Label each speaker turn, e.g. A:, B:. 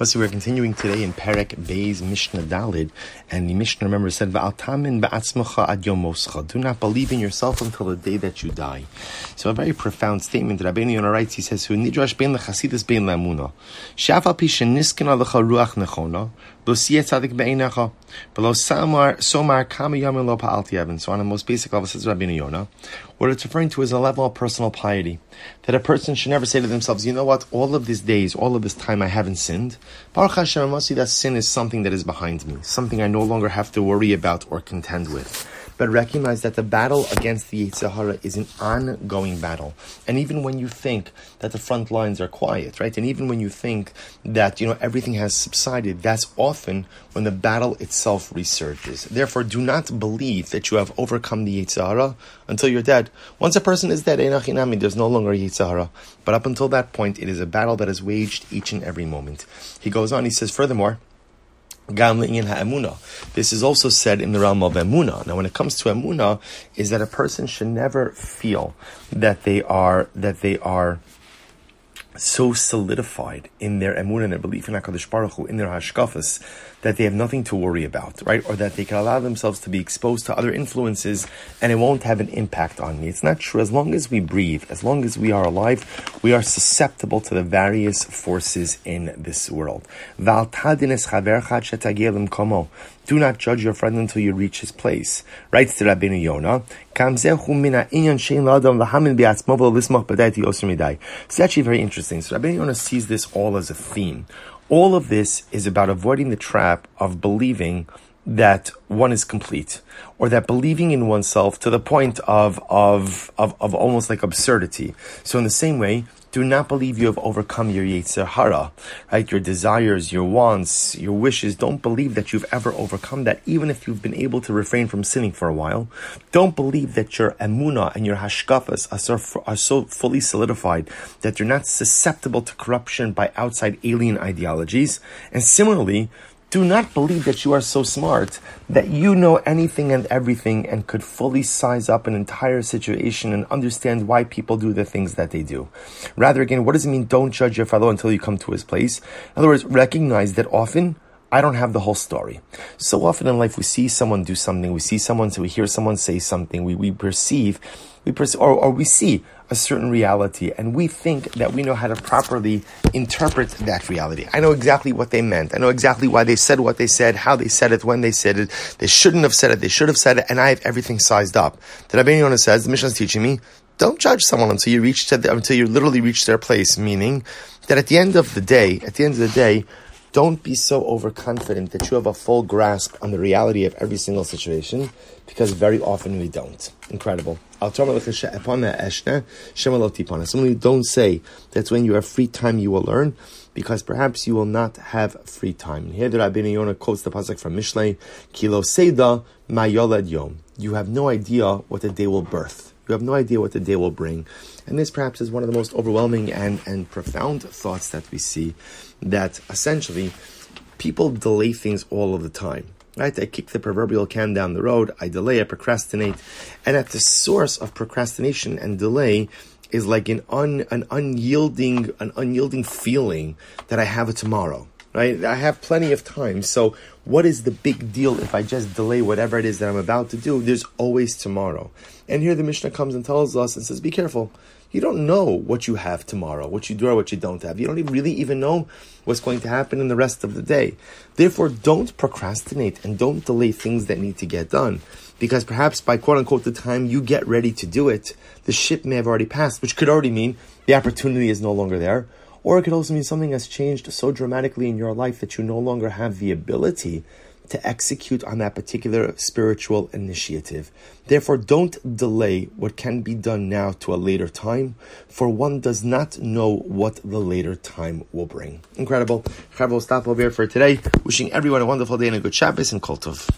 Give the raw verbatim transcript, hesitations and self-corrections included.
A: So we're continuing today in Perek Beis Mishnah Dalid, and the Mishnah, remember, said, "Va'al tamin ba'atzmacha ad yom moscha." Do not believe in yourself until the day that you die. So a very profound statement. Rabbeinu Yonah writes, he says, "Hu nidrash bein lechasidus bein le'amuna. She'af pi sheniskena lecha ruach nechona, lo siyeh tzadik be'einecha, v'lo samar somar kama yamin lo pa'alti even." So on the most basic level, says Rabbeinu Yonah, what it's referring to is a level of personal piety. That a person should never say to themselves, you know what, all of these days, all of this time I haven't sinned. Baruch Hashem, I must see that sin is something that is behind me, something I no longer have to worry about or contend with. But recognize that the battle against the Yetzer Hara is an ongoing battle. And even when you think that the front lines are quiet, right? And even when you think that, you know, everything has subsided, that's often when the battle itself resurges. Therefore, do not believe that you have overcome the Yetzer Hara until you're dead. Once a person is dead, there's no longer a Yetzer Hara. But up until that point, it is a battle that is waged each and every moment. He goes on, he says, furthermore, this is also said in the realm of emunah. Now, when it comes to emunah, is that a person should never feel that they are that they are so solidified in their emunah and their belief in HaKadosh Baruch Hu, in their hashkafas, that they have nothing to worry about, right? Or that they can allow themselves to be exposed to other influences and it won't have an impact on me. It's not true. As long as we breathe, as long as we are alive, we are susceptible to the various forces in this world. Do not judge your friend until you reach his place. Writes to Rabbeinu Yonah, it's actually very interesting. So Rabbeinu Yonah sees this all as a theme. All of this is about avoiding the trap of believing that one is complete, or that believing in oneself to the point of, of, of, of almost like absurdity. So in the same way, do not believe you have overcome your Yetzer Hara, right? Your desires, your wants, your wishes. Don't believe that you've ever overcome that, even if you've been able to refrain from sinning for a while. Don't believe that your emunah and your hashkafas are so, are so fully solidified that you're not susceptible to corruption by outside alien ideologies. And similarly, do not believe that you are so smart that you know anything and everything and could fully size up an entire situation and understand why people do the things that they do. Rather, again, what does it mean, don't judge your fellow until you come to his place? In other words, recognize that often I don't have the whole story. So often in life we see someone do something, we see someone, so we hear someone say something, we, we perceive, we perceive, or, or we see a certain reality, and we think that we know how to properly interpret that reality. I know exactly what they meant. I know exactly why they said what they said, how they said it, when they said it. They shouldn't have said it. They should have said it, and I have everything sized up. The Rabbeinu Yonah says, the Mishnah is teaching me, don't judge someone until you reach to the, until you literally reach their place. Meaning that at the end of the day, at the end of the day, don't be so overconfident that you have a full grasp on the reality of every single situation, because very often we don't. Incredible. Similarly, don't say that when you have free time you will learn, because perhaps you will not have free time. And here the Rabbeinu Yonah quotes the pasuk from Mishlei, Kilo Seda Ma Yolad Yom. You have no idea what the day will birth. You have no idea what the day will bring. And this perhaps is one of the most overwhelming and, and profound thoughts that we see, that essentially people delay things all of the time. Right? I kick the proverbial can down the road, I delay, I procrastinate. And at the source of procrastination and delay is like an un, an unyielding, an unyielding feeling that I have it tomorrow. Right? I have plenty of time. So what is the big deal if I just delay whatever it is that I'm about to do? There's always tomorrow. And here the Mishnah comes and tells us and says, be careful. You don't know what you have tomorrow, what you do or what you don't have. You don't even really even know what's going to happen in the rest of the day. Therefore, don't procrastinate and don't delay things that need to get done. Because perhaps by quote-unquote the time you get ready to do it, the ship may have already passed, which could already mean the opportunity is no longer there. Or it could also mean something has changed so dramatically in your life that you no longer have the ability to execute on that particular spiritual initiative. Therefore, don't delay what can be done now to a later time, for one does not know what the later time will bring. Incredible. We'll stop over here for today. Wishing everyone a wonderful day and a good Shabbos and Kol Tov.